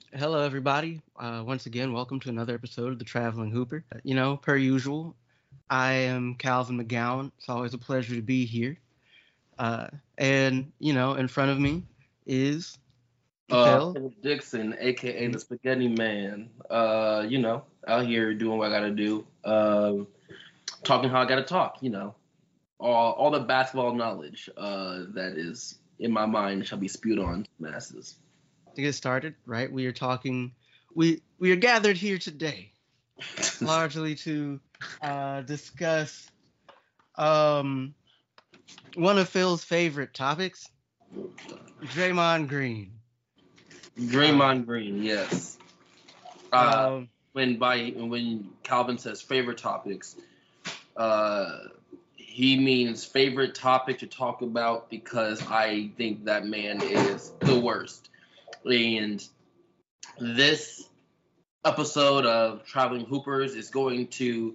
Hello, everybody. Once again, welcome to another episode of The Traveling Hooper. Per usual, I am Calvin McGowan. It's always a pleasure to be here. Uh, in front of me is Phil. Philip Dixon, aka the Spaghetti Man. Out here doing what I gotta do. Talking how I gotta talk. All the basketball knowledge that is in my mind shall be spewed on to the masses. To get started, right? We are gathered here today largely to discuss um, one of Phil's favorite topics, Draymond Green. Uh, Draymond Green, yes. Uh, um, when Calvin says favorite topics, uh, he means favorite topic to talk about because I think that man is the worst. And this episode of Traveling Hoopers is going to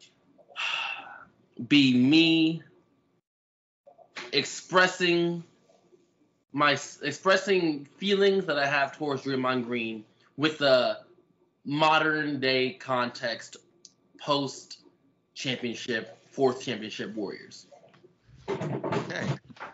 be me expressing expressing feelings that I have towards Draymond Green with the modern day context post championship, fourth championship Warriors. okay.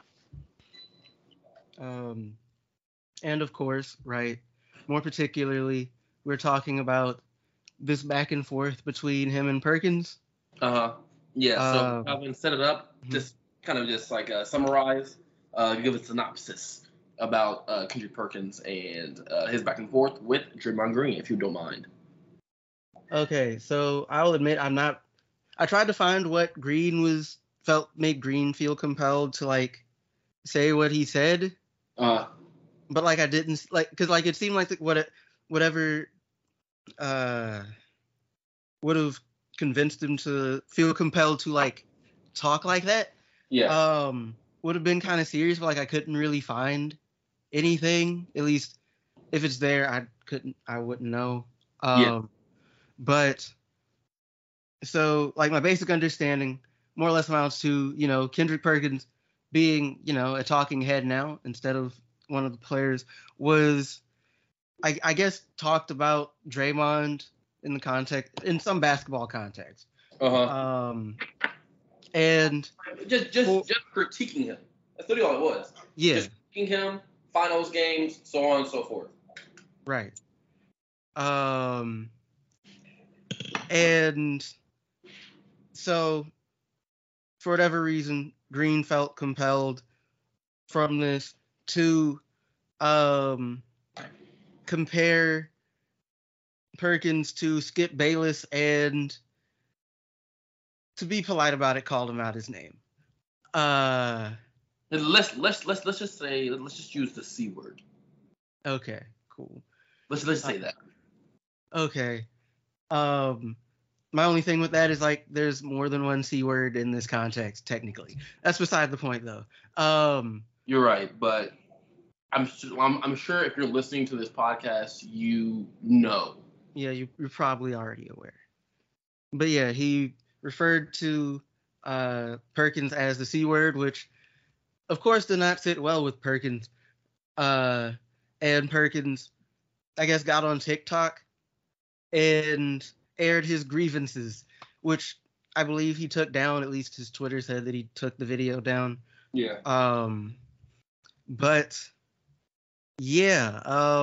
Um, and of course, right, more particularly, we're talking about this back and forth between him and Perkins. Uh huh. Yeah. So Um, Calvin, set it up. mhm. Just kind of just like summarize, give a synopsis about Kendrick Perkins and his back and forth with Draymond Green, if you don't mind. Okay, so I'll admit I'm not. I tried to find what Green was felt made Green feel compelled to like say what he said, Uh, but like I didn't like because like it seemed like whatever uh would have convinced him to feel compelled to like talk like that yeah. would have been kind of serious, but like I couldn't really find anything. At least if it's there, I wouldn't know. Yeah. But so like my basic understanding more or less amounts to Kendrick Perkins being a talking head now instead of one of the players was I guess talked about Draymond in some basketball context. Uh huh. Um, and Just for just critiquing him. That's literally all it was. yeah, Just critiquing him, finals games, so on and so forth. right. Um, and so for whatever reason, Green felt compelled from this to um compare Perkins to Skip Bayless and, to be polite about it, called him out his name. Uh, And let's just say let's just use the C word. okay, cool. Let's Uh, say that. okay. Um, my only thing with that is like there's more than one C word in this context, technically. That's beside the point though. You're right, but I'm sure if you're listening to this podcast, you know. Yeah, you're probably already aware. But yeah, he referred to Perkins as the C word, which of course did not sit well with Perkins. Uh, and Perkins, I guess, got on TikTok and aired his grievances, which I believe he took down. At least his Twitter said that he took the video down. Yeah. Um, but yeah,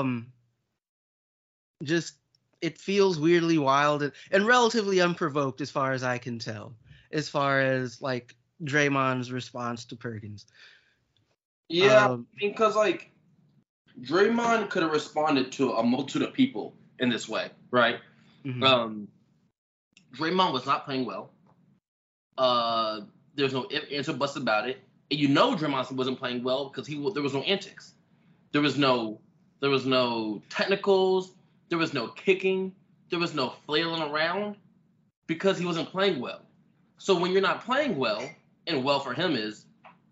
just it feels weirdly wild and relatively unprovoked as far as I can tell, as far as like Draymond's response to Perkins. Yeah, Um, because like Draymond could have responded to a multitude of people in this way, right? mhm. Um, Draymond was not playing well. There's no if, ands, or buts about it. And you know Draymond wasn't playing well because there was no antics. There was no technicals. There was no kicking. There was no flailing around because he wasn't playing well. So when you're not playing well, and well for him is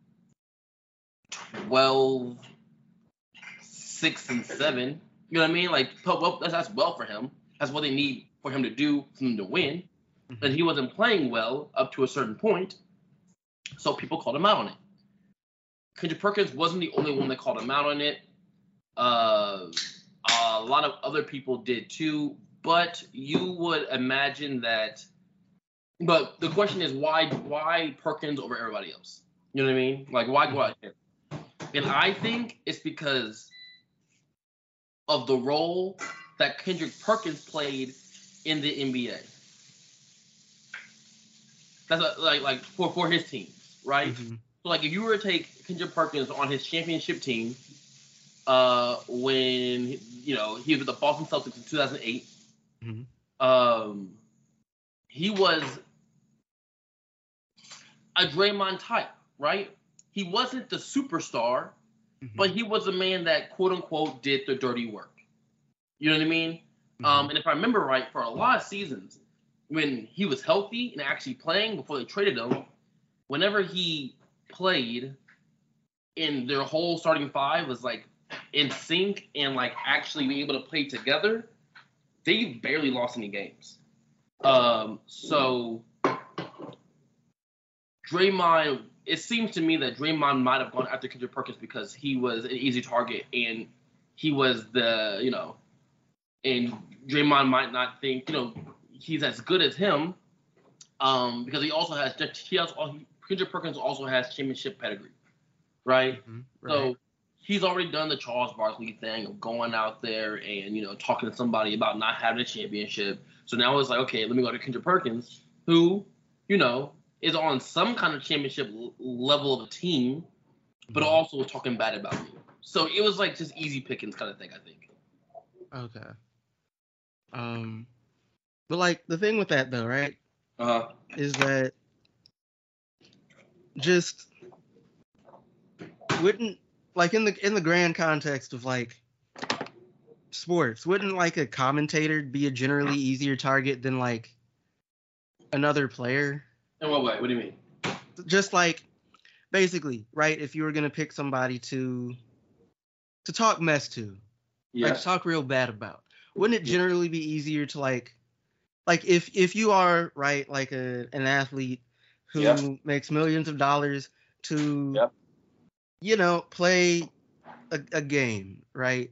12, 6, and 7. You know what I mean? Like, well, that's well for him. That's what they need for him to do for him to win. And Mhm. he wasn't playing well up to a certain point, so people called him out on it. Kendrick Perkins wasn't the only one that called him out on it. A A lot of other people did too, but you would imagine that. But the question is, why Perkins over everybody else? You know what I mean? Like, why go out here? And I think it's because of the role that Kendrick Perkins played in the NBA. That's like for his teams, right? Mm-hmm. So like if you were to take Kendrick Perkins on his championship team, when he was with the Boston Celtics in 2008, he was a Draymond type, right? He wasn't the superstar, but he was a man that quote unquote did the dirty work. You know what I mean? And if I remember right, for a lot of seasons, when he was healthy and actually playing before they traded him, whenever he played, in their whole starting five was like in sync and like actually being able to play together, they barely lost any games. So Draymond, it seems to me that Draymond might have gone after Kendrick Perkins because he was an easy target and he was and Draymond might not think, he's as good as him, because Kendrick Perkins also has championship pedigree, right? Right. So he's already done the Charles Barkley thing of going out there and, talking to somebody about not having a championship. So now it's like, okay, let me go to Kendrick Perkins, who, is on some kind of championship level of a team, but also talking bad about me. So it was like just easy pickings kind of thing, I think. Okay. But like the thing with that though, right? Is that just wouldn't, like, in the grand context of like sports, wouldn't like a commentator be a generally easier target than like another player? In what way? What do you mean? Just like basically, right? If you were gonna pick somebody to talk mess to, like to talk real bad about, wouldn't it generally be easier to like if you are, right, like an athlete who makes millions of dollars to play a game, right?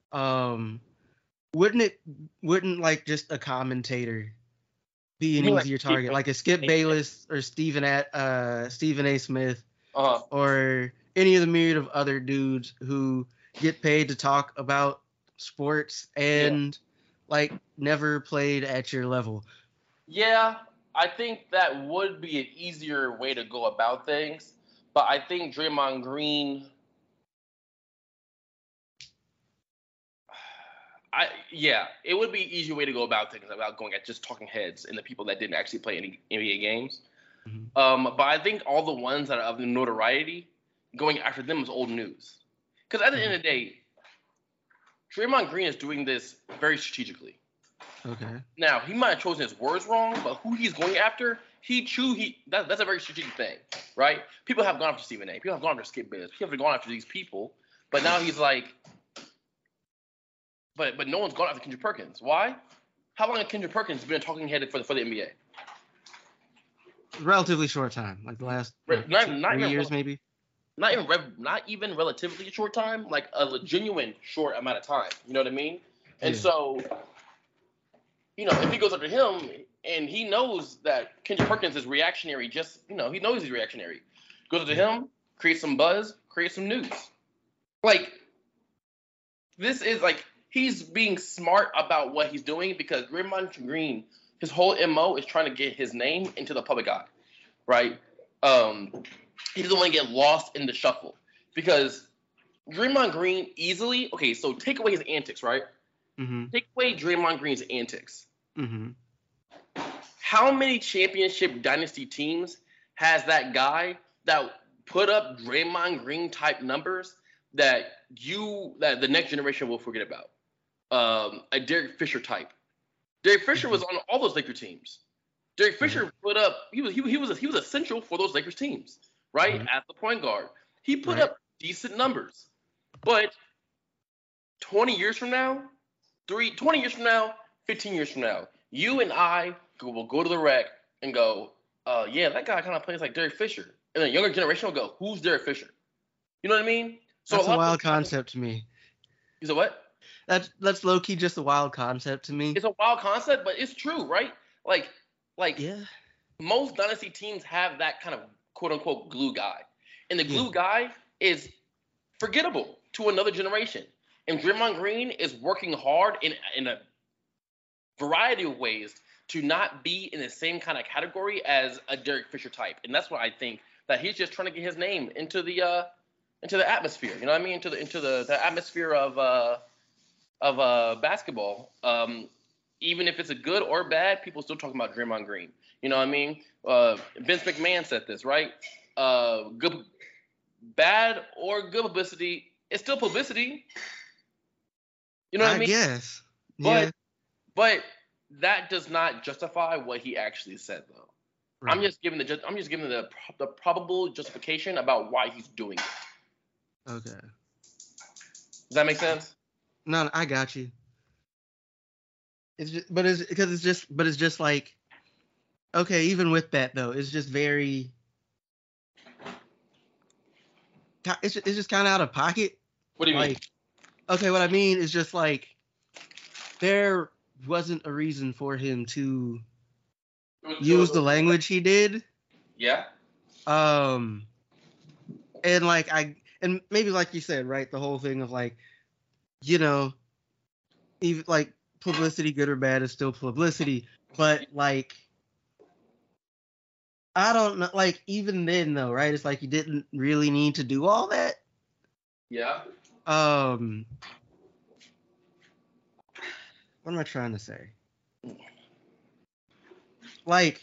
Wouldn't like just a commentator be an easier target, like a Skip Bayless or Stephen A. Smith, or any of the myriad of other dudes who get paid to talk about sports and like never played at your level? Yeah, I think that would be an easier way to go about things, but I think Draymond Green, it would be an easier way to go about things about going at just talking heads and the people that didn't actually play any NBA games. But I think all the ones that are of the notoriety, going after them is old news. Because at the end of the day, Draymond Green is doing this very strategically. Okay. Now, he might have chosen his words wrong, but who he's going after, that's a very strategic thing, right? People have gone after Stephen A. People have gone after Skip Bayless. People have gone after these people, but now he's like, but no one's gone after Kendrick Perkins. Why? How long has Kendrick Perkins been a talking head for the NBA? Relatively short time, like the last 3 years, maybe. Not even relatively short time, like a genuine short amount of time. You know what I mean? And so, if he goes after him and he knows that Kendrick Perkins is reactionary, he knows he's reactionary. Goes after him, create some buzz, create some news. Like, this is like, he's being smart about what he's doing because Draymond Green, his whole MO is trying to get his name into the public eye, right? He doesn't want to get lost in the shuffle because Draymond Green easily, okay, so take away his antics, right? Take away Draymond Green's antics. How many championship dynasty teams has that guy that put up Draymond Green type numbers that the next generation will forget about? A Derek Fisher type. Derek Fisher was on all those Lakers teams. Derek Fisher put up. He was essential for those Lakers teams, right? As the point guard, he put up decent numbers. But 20 years from now, 20 years from now, 15 years from now, you and I will go to the rec and go, that guy kind of plays like Derek Fisher. And the younger generation will go, who's Derek Fisher? You know what I mean? So that's a wild concept to me. You said what? That's low key just a wild concept to me. It's a wild concept, but it's true, right? Like Yeah. most dynasty teams have that kind of quote unquote glue guy, and the glue Yeah. guy is forgettable to another generation. And Draymond Green is working hard in a variety of ways to not be in the same kind of category as a Derek Fisher type, and that's why I think that he's just trying to get his name into the atmosphere. You know what I mean? Into the atmosphere of basketball. Even if it's a good or bad, people still talking about Draymond Green. You know what I mean? Vince McMahon said this, right? Good, bad or good publicity, it's still publicity. You know what I mean? Guess. But but that does not justify what he actually said, though. Right. I'm just giving the probable justification about why he's doing it. Okay. Does that make sense? No, I got you. It's just like, okay, even with that though, it's just very, it's just kind of out of pocket. What do you mean? Okay, what I mean is just like, there wasn't a reason for him to use the language he did. Yeah. And like and maybe like you said, right, the whole thing of like, even like publicity, good or bad, is still publicity. But like, I don't know, like even then though, right? It's like you didn't really need to do all that. Yeah. What am I trying to say? Like,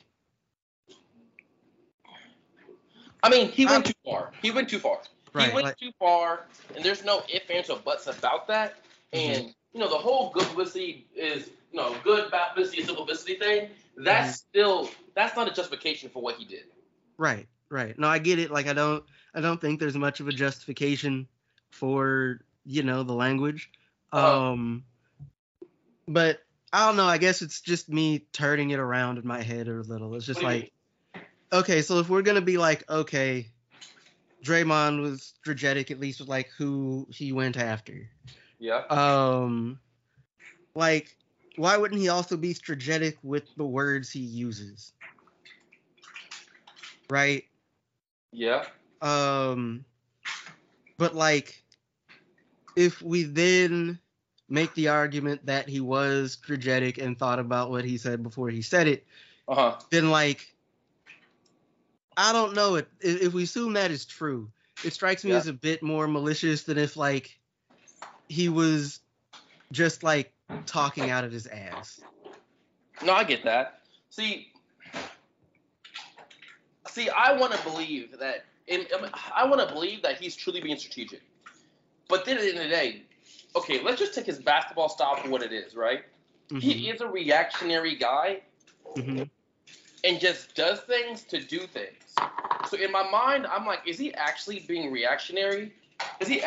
I mean, he went too far. He went too far. Right, he went too far, and there's no ifs, ands, or buts about that. And the whole good publicity is, good, bad publicity, still publicity thing. That's not a justification for what he did. Right. No, I get it. Like, I don't think there's much of a justification for the language. But I don't know. I guess it's just me turning it around in my head a little. It's just like, okay, so if we're gonna be like, okay, Draymond was strategic, at least with like who he went after. Yeah. Like, why wouldn't he also be strategic with the words he uses? Right? Yeah. But like, if we then make the argument that he was strategic and thought about what he said before he said it, then like, I don't know. If we assume that is true, it strikes me as a bit more malicious than if like he was just like talking out of his ass. No, I get that. See, I want to believe that. I want to believe that he's truly being strategic. But then at the end of the day, okay, let's just take his basketball style for what it is, right? Mm-hmm. He is a reactionary guy, and just does things to do things. So in my mind, I'm like, is he actually being reactionary? Or is he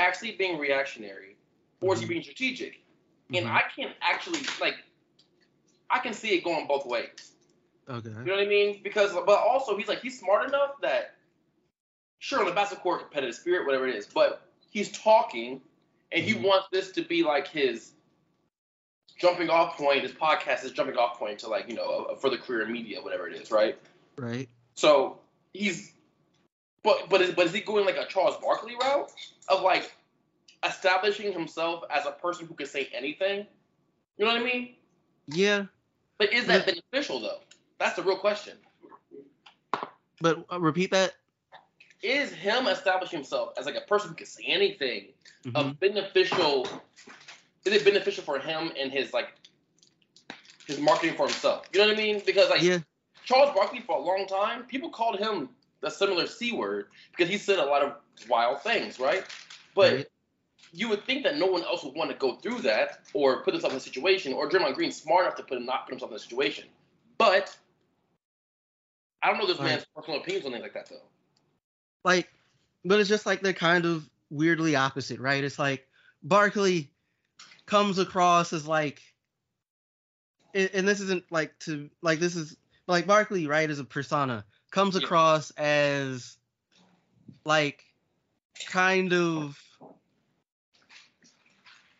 being strategic? And I can't actually, I can see it going both ways. Okay. You know what I mean? But also he's smart enough that, sure, on the basketball court, competitive spirit, whatever it is, but he's talking, and he wants this to be like his jumping off point. His podcast is jumping off point to a further career in media, whatever it is, right? Right. So but is he going like a Charles Barkley route of like establishing himself as a person who can say anything? You know what I mean? Yeah. But is that beneficial though? That's the real question. But repeat that. Is him establishing himself as like a person who can say anything beneficial? Is it beneficial for him and his marketing for himself? You know what I mean? Because Charles Barkley for a long time, people called him the similar C word because he said a lot of wild things, right? But you would think that no one else would want to go through that or put themselves in a situation, or Draymond Green's smart enough to not put himself in a situation. But I don't know this man's personal opinions on things like that, though. But it's just like they're kind of weirdly opposite, right? It's like Barkley comes across as like, and this isn't this is like Barkley, right, as a persona, comes across as like kind of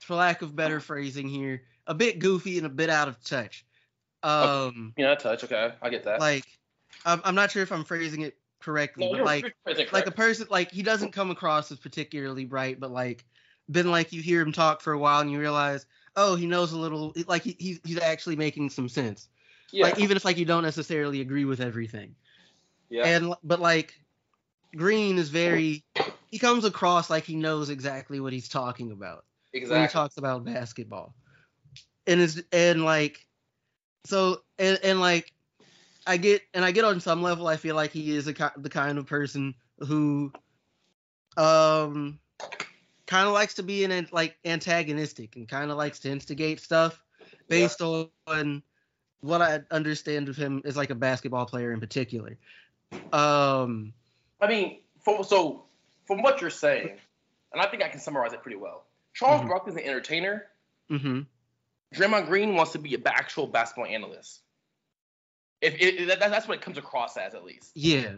for lack of better phrasing here, a bit goofy and a bit out of touch. Touch. Okay, I get that. Like, I'm not sure if I'm phrasing it correctly, No, but you're like a person, like he doesn't come across as particularly bright, but like then like you hear him talk for a while and you realize, oh, he knows a little, like he's actually making some sense. Yeah. Like even if like you don't necessarily agree with everything. Yeah. But like Green is he comes across like he knows exactly what he's talking about when he talks about basketball. And like so and like I get on some level I feel like he is the kind of person who kind of likes to be antagonistic and kind of likes to instigate stuff based on what I understand of him as like a basketball player in particular. I mean, from what you're saying, and I think I can summarize it pretty well. Charles Barkley is an entertainer. Mm-hmm. Draymond Green wants to be an actual basketball analyst. That's what it comes across as, at least. Yeah.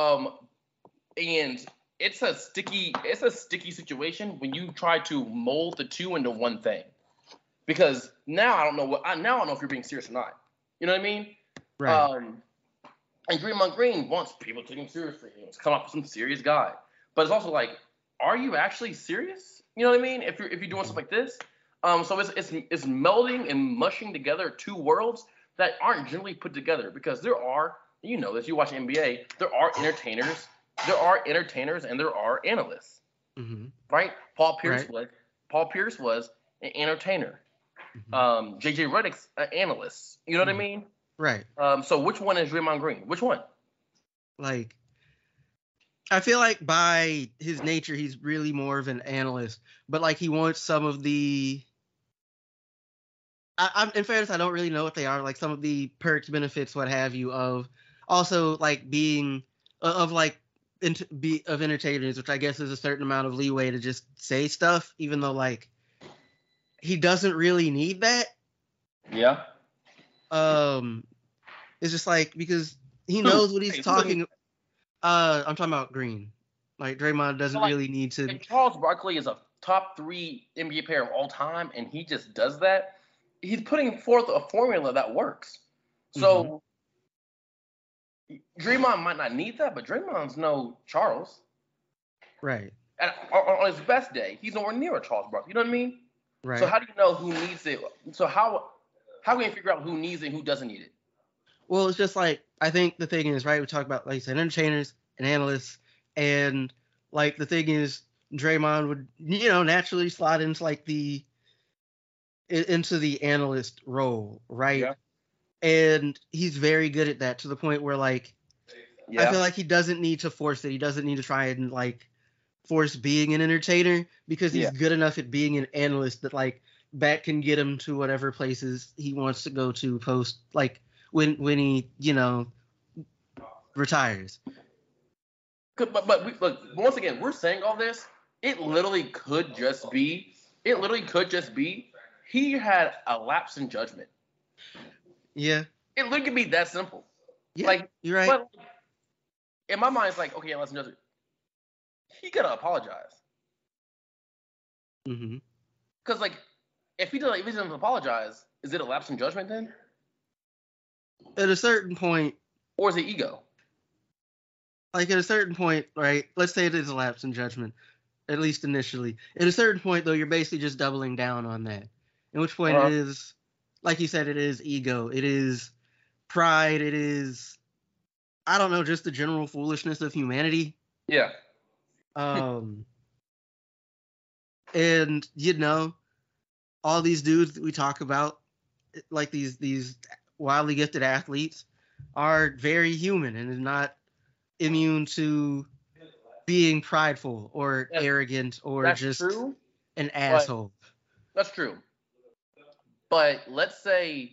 And it's a sticky situation when you try to mold the two into one thing. Because now I don't know if you're being serious or not. You know what I mean? Right. And Draymond Green wants people to take him seriously. He wants to come up with some serious guy. But it's also like, are you actually serious? You know what I mean? If you're doing stuff like this. So it's melding and mushing together two worlds that aren't generally put together, because there are, you know, as you watch NBA, there are entertainers and there are analysts. Mm-hmm. Right? Paul Pierce was an entertainer. Mm-hmm. JJ Redick's an analyst. You know what I mean? Right. So which one is Draymond Green? Which one? Like, I feel like by his nature, he's really more of an analyst, but like he wants some of the. I'm in fairness, I don't really know what they are. Like some of the perks, benefits, what have you, of also like being of entertainers, which I guess is a certain amount of leeway to just say stuff, even though like he doesn't really need that. Yeah. It's just like because he knows what he's talking. I'm talking about Green. Like Draymond doesn't really need to. If Charles Barkley is a top 3 NBA player of all time, and he just does that, he's putting forth a formula that works. So Draymond might not need that, but Draymond's no Charles. Right. And on his best day, he's nowhere near a Charles Barkley. You know what I mean? Right. So how do you know who needs it? So how can you figure out who needs it and who doesn't need it? Well, it's just like, I think the thing is, right, we talk about, like you said, entertainers and analysts, and like the thing is, Draymond would, you know, naturally slide into like into the analyst role, right? Yeah. And he's very good at that, to the point where like I feel like he doesn't need to force it. He doesn't need to try and like force being an entertainer, because he's good enough at being an analyst that like that can get him to whatever places he wants to go to post, like when he, you know, retires. But look, once again, we're saying all this. It literally could just be he had a lapse in judgment. Yeah. It literally could be that simple. Yeah, like, you're right. But in my mind, it's like, okay, lapse in judgment. He gotta apologize. Mm-hmm. Because like, if he doesn't apologize, is it a lapse in judgment then? At a certain point. Or is it ego? Like at a certain point, right? Let's say it is a lapse in judgment, at least initially. At a certain point, though, you're basically just doubling down on that. At which point it is, like you said, it is ego. It is pride. It is, I don't know, just the general foolishness of humanity. Yeah. And, you know, all these dudes that we talk about, like these wildly gifted athletes, are very human and is not immune to being prideful or arrogant or just an asshole. That's true. But let's say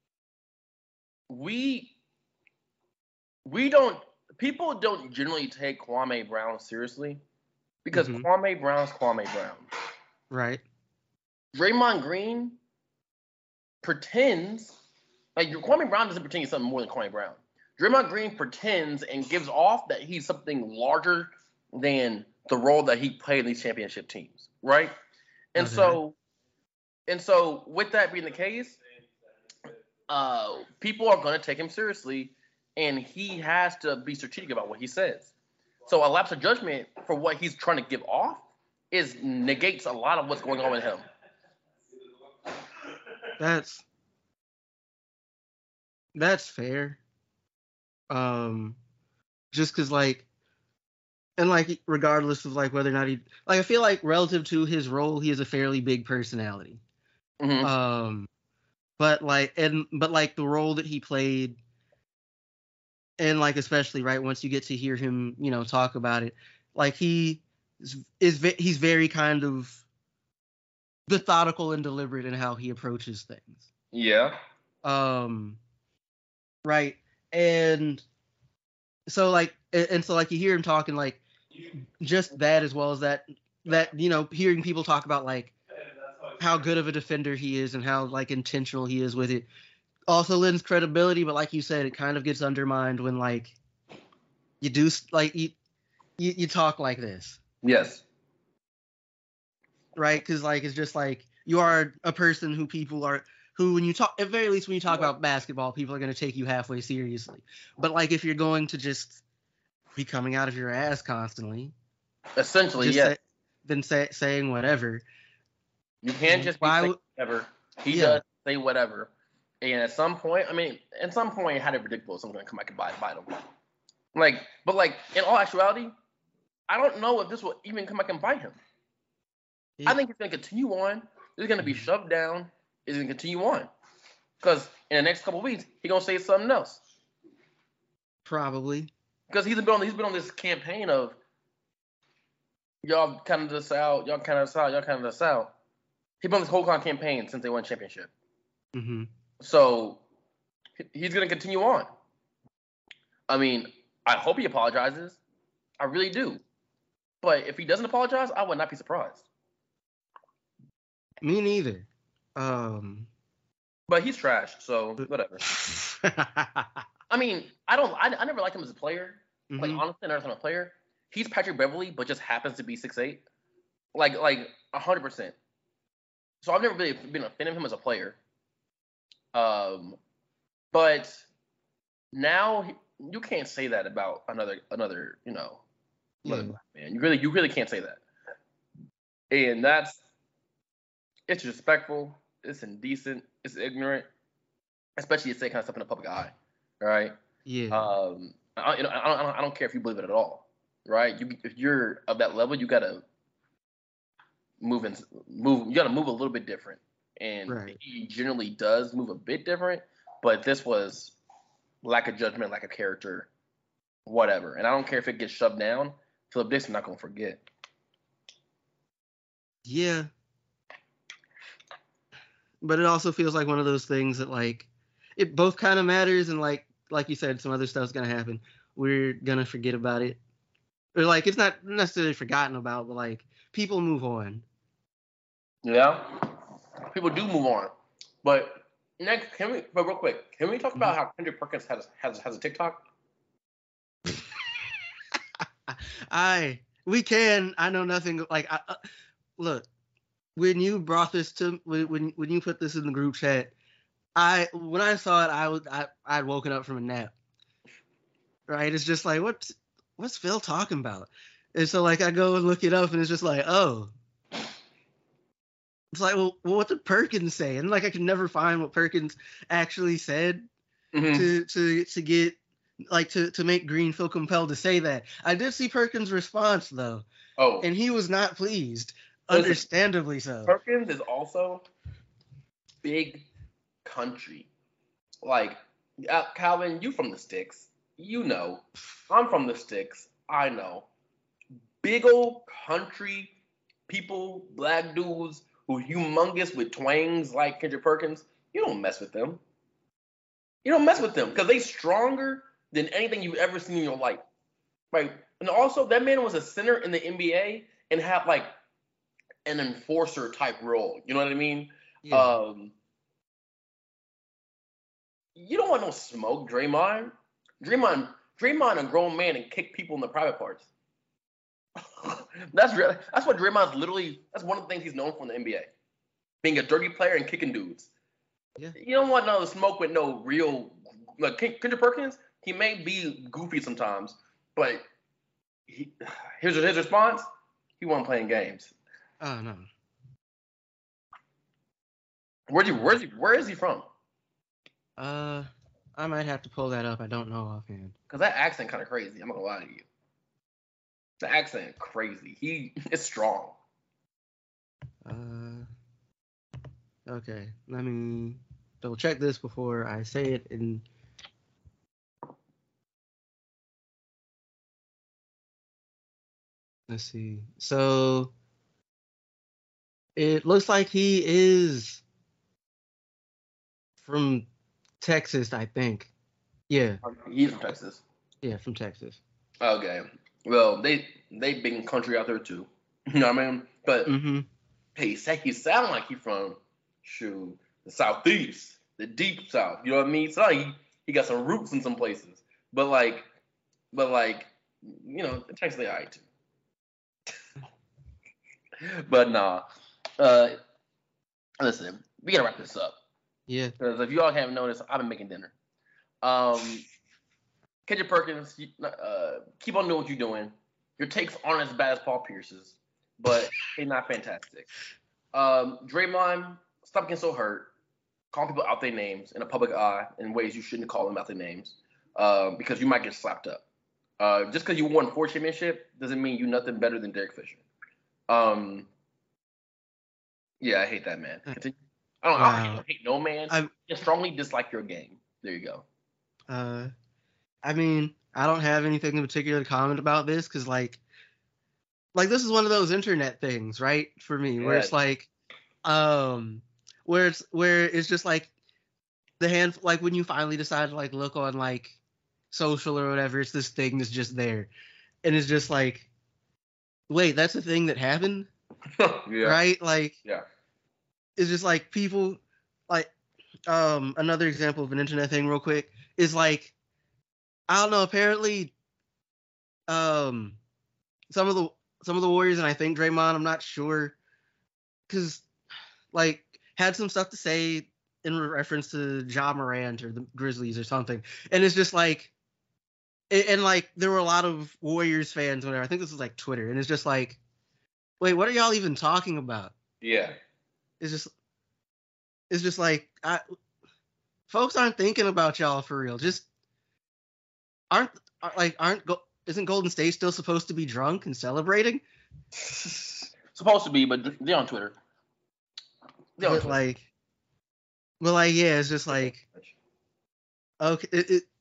people don't generally take Kwame Brown seriously, because Kwame Brown's Kwame Brown. Right. Draymond Green pretends, like Kwame Brown doesn't pretend he's something more than Kwame Brown. Draymond Green pretends and gives off that he's something larger than the role that he played in these championship teams, right? And so And so, with that being the case, people are going to take him seriously, and he has to be strategic about what he says. So, a lapse of judgment for what he's trying to give off negates a lot of what's going on with him. That's fair. Just because like, and like regardless of like whether or not he like, I feel like relative to his role, he has a fairly big personality. Mm-hmm. But like the role that he played, and like especially right once you get to hear him, talk about it, like he's very kind of methodical and deliberate in how he approaches things. Yeah. Right. And so like you hear him talking like just that, as well as that hearing people talk about like how good of a defender he is and how like intentional he is with it also lends credibility. But like you said, it kind of gets undermined when like you do like you talk like this. Yes. Right. Because like it's just like you are a person who when you talk, at very least when you talk about basketball, people are going to take you halfway seriously. But like if you're going to just be coming out of your ass constantly, essentially, yeah, then saying whatever. You can't just be saying whatever. He does say whatever, and at some point, it had it ridiculous. I'm going to come back and bite him. But in all actuality, I don't know if this will even come back and bite him. Yeah. I think it's going to continue on. It's going to be shoved down. It's going to continue on, because in the next couple of weeks, he's going to say something else. Probably. Because he's been on this campaign of y'all kind of the South, y'all kind of the South, y'all kind of the South. He's been on this whole campaign since they won championship. Mm-hmm. So he's going to continue on. I mean, I hope he apologizes. I really do. But if he doesn't apologize, I would not be surprised. Me neither. But he's trash, so whatever. I mean, I never liked him as a player. Mm-hmm. Like, honestly, I never thought him a player. He's Patrick Beverley, but just happens to be 6'8". Like 100%. So I've never really been a fan of him as a player. But now you can't say that about another man. You really can't say that. And it's disrespectful, it's indecent, it's ignorant, especially to say kind of stuff in the public eye, right? Yeah. I don't care if you believe it at all, right? If you're of that level, you gotta move. You gotta move a little bit different, and right. He generally does move a bit different. But this was lack of judgment, lack of character, whatever. And I don't care if it gets shoved down. Philip Dixon's not gonna forget. Yeah. But it also feels like one of those things that like it both kind of matters, and like you said, some other stuff's gonna happen. We're gonna forget about it, or like it's not necessarily forgotten about, but like people move on. Yeah, people do move on. But next, but real quick, can we talk about how Kendrick Perkins has a TikTok? We can. I know nothing. Like, look. When you brought this to when you put this in the group chat, when I saw it, I'd woken up from a nap. Right? It's just like what's Phil talking about? And so like I go and look it up, and it's just like, oh, it's like, well what did Perkins say? And like I can never find what Perkins actually said to get like to make Green feel compelled to say that. I did see Perkins' response though. Oh, and he was not pleased. Understandably so. Perkins is also big country. Like, Calvin, you from the sticks. You know. I'm from the sticks. I know. Big old country people, black dudes who humongous with twangs like Kendrick Perkins. You don't mess with them. You don't mess with them because they stronger than anything you've ever seen in your life. Right? And also, that man was a center in the NBA and had like an enforcer type role. You know what I mean? Yeah. You don't want no smoke, Draymond. Draymond, a grown man, and kick people in the private parts. That's what Draymond's literally. That's one of the things he's known for in the NBA. being a dirty player and kicking dudes. Yeah. You don't want no smoke with no real like Kendrick Perkins. He may be goofy sometimes, but here's his response. He wasn't playing games. Oh no. Where is he from? I might have to pull that up. I don't know offhand. Because that accent kind of crazy. I'm not gonna lie to you. The accent crazy. It's strong. Okay. Let me double check this before I say it in. Let's see. So it looks like he is from Texas, I think. Yeah. He's from Texas. Yeah, from Texas. Okay. Well, they big in country out there too. You know what I mean? But he sound like he from the southeast, the deep south. You know what I mean? So he got some roots in some places. But like you know, Texas they alright too. But nah. Listen, we gotta wrap this up. Yeah. Because if you all haven't noticed, I've been making dinner. Kendrick Perkins, keep on doing what you're doing. Your takes aren't as bad as Paul Pierce's, but they're not fantastic. Draymond, stop getting so hurt. Calling people out their names in a public eye in ways you shouldn't call them out their names, because you might get slapped up. Just because you won 4 championships doesn't mean you're nothing better than Derek Fisher. Yeah, I hate that man. Continue. I don't hate no man. I just strongly dislike your game. There you go. I mean, I don't have anything in particular to comment about this because, like this is one of those internet things, right? For me, where it's like, where it's just like like when you finally decide to like look on like social or whatever, it's this thing that's just there, and it's just like, wait, that's a thing that happened, yeah. Right? Like, yeah, it's just like people like, another example of an internet thing, real quick, is like, I don't know. Apparently, some of the Warriors, and I think Draymond, I'm not sure, because like had some stuff to say in reference to Ja Morant or the Grizzlies or something, and it's just like, and like there were a lot of Warriors fans, whatever. I think this was like Twitter, and it's just like, wait, what are y'all even talking about? Yeah, it's just like, folks aren't thinking about y'all for real. Just isn't Golden State still supposed to be drunk and celebrating? Supposed to be, but they're on Twitter. But yeah, it's just like, okay,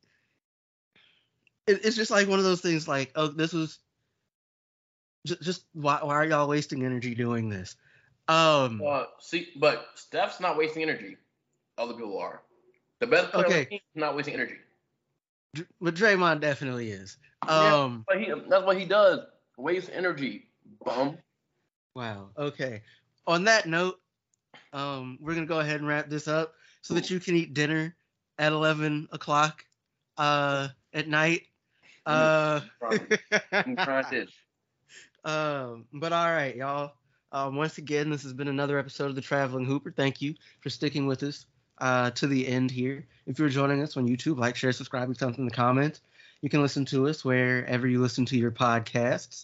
it's just like one of those things. Like, oh, this was just why are y'all wasting energy doing this? See, but Steph's not wasting energy. Other people are. The best player on the team is not wasting energy. But Draymond definitely is. But that's what he does. Waste energy, bum. Wow. Okay. On that note, we're gonna go ahead and wrap this up so that you can eat dinner at 11 o'clock at night. I'm trying. But all right, y'all. Once again, this has been another episode of The Traveling Hooper. Thank you for sticking with us to the end here. If you're joining us on YouTube, like, share, subscribe, and something in the comments. You can listen to us wherever you listen to your podcasts.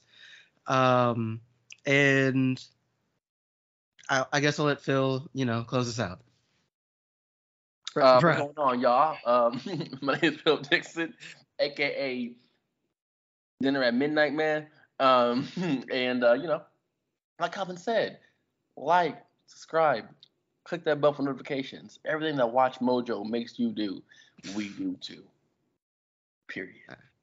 And I guess I'll let Phil, close us out. What's going on, y'all? My name is Phil Dixon, aka Dinner at Midnight Man. And like Calvin said, like, subscribe, click that bell for notifications. Everything that Watch Mojo makes you do, we do too. Period.